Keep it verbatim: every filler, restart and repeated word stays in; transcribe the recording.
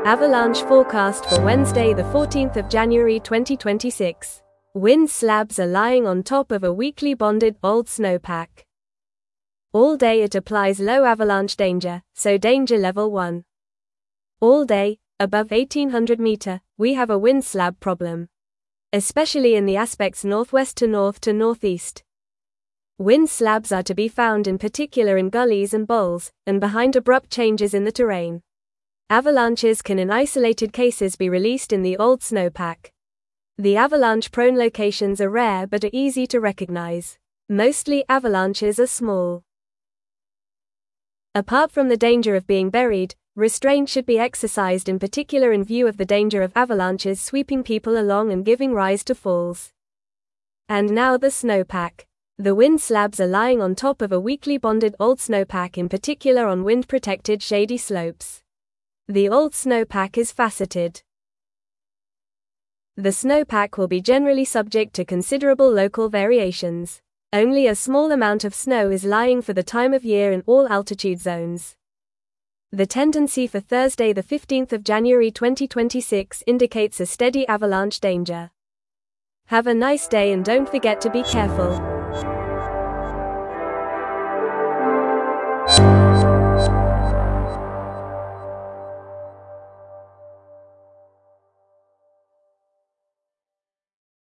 Avalanche forecast for Wednesday the fourteenth of January twenty twenty-six. Wind slabs are lying on top of a weakly bonded old snowpack. All day it applies low avalanche danger, so danger level one. All day, above eighteen hundred meter, we have a wind slab problem. Especially in the aspects northwest to north to northeast. Wind slabs are to be found in particular in gullies and bowls, and behind abrupt changes in the terrain. Avalanches can in isolated cases be released in the old snowpack. The avalanche-prone locations are rare but are easy to recognize. Mostly avalanches are small. Apart from the danger of being buried, restraint should be exercised in particular in view of the danger of avalanches sweeping people along and giving rise to falls. And now the snowpack. The wind slabs are lying on top of a weakly bonded old snowpack, in particular on wind-protected shady slopes. The old snowpack is faceted. The snowpack will be generally subject to considerable local variations. Only a small amount of snow is lying for the time of year in all altitude zones. The tendency for Thursday the fifteenth of January twenty twenty-six indicates a steady avalanche danger. Have a nice day and don't forget to be careful.